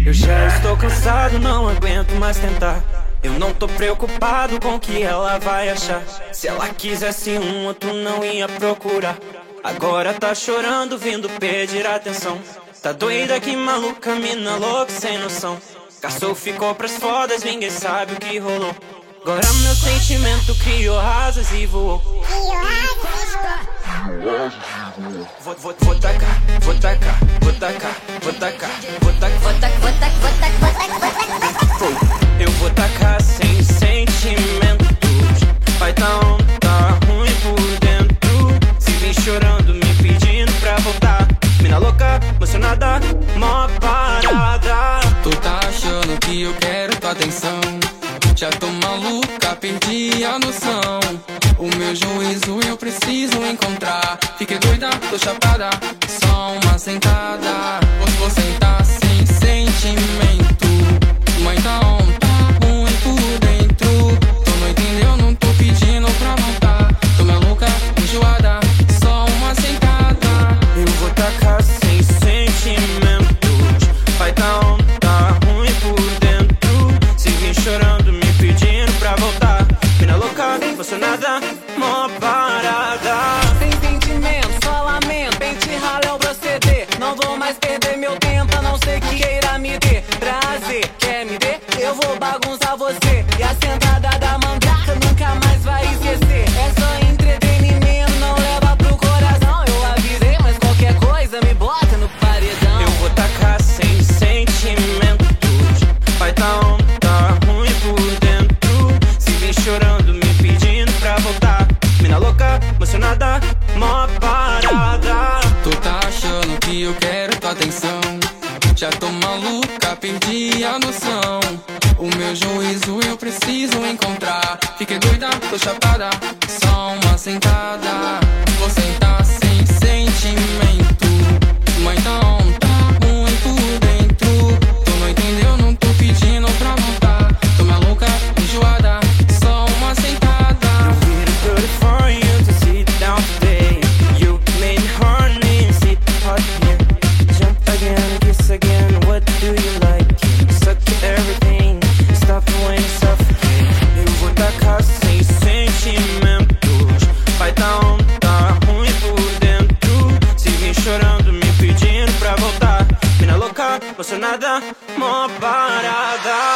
Eu já estou cansado, não aguento mais tentar. Eu não tô preocupado com o que ela vai achar. Se ela quisesse um outro, não ia procurar. Agora tá chorando, vindo pedir atenção. Tá doida que maluca, mina louca, sem noção. Caçou, ficou pras fodas, ninguém sabe o que rolou. Agora meu sentimento criou asas e voou. Vou tacar, vou tacar, vou tacar, vou tacar, vou tacar, vou tacar, vou tacar, vou tacar, vou tacar, vou tacar. Eu vou tacar sem sentimentos. Vai tá on, tá ruim por dentro. Se vem chorando, me pedindo pra voltar. Mina louca, emocionada, mó parada. Tu tá achando que eu quero tua atenção? Já tô maluca, perdi a noção. O meu juízo eu preciso encontrar. Fiquei doida, tô chapada, só uma sentada. Vou sentar sem sentimento. Mãe tá on, tá ruim por dentro. Tu não entendeu, não tô pedindo pra voltar. Tô maluca, enjoada, só uma sentada. Eu vou tacar sem sentimentos. Vai tá on, tá ruim por dentro. Se vem chorando, me pedindo pra voltar. Mina louca, emocionada, mó parada. Sem sentimento, só lamento. Pente rala é o proceder. Não vou mais perder meu tempo, a não ser que queira me ter prazer. Quer me ver? Eu vou bagunçar você. E a sentada da mandraca nunca mais vai esquecer. É só entretenimento, não leva pro coração. Eu avisei, mas qualquer coisa me bota no paredão. Eu vou tacar sem sentimentos. Vai tá on, tá ruim por dentro. Se vem chorando, me pedindo pra voltar. Mina louca, emocionada, mó parada. Tu tá achando que eu quero tua atenção? Já tô maluca, perdi a noção. O meu juízo eu preciso encontrar. Fiquei doida, tô chapada, só uma sentada. Vou sentar sem sentimento. Mãe tá on, tá ruim por dentro. Tu não entendeu, não tô pedindo pra voltar. Tô maluca, enjoada, só uma sentada. Waiting good for you to sit down today. You made me horny and sit hot here. Jump again, kiss again, what do you like? Suck to everything, stop when you suffocate. Eu vou tacar sem sentimentos. Vai tá on, tá ruim por dentro. Se vem chorando, me pedindo pra voltar. Mina louca, emocionada, mó parada.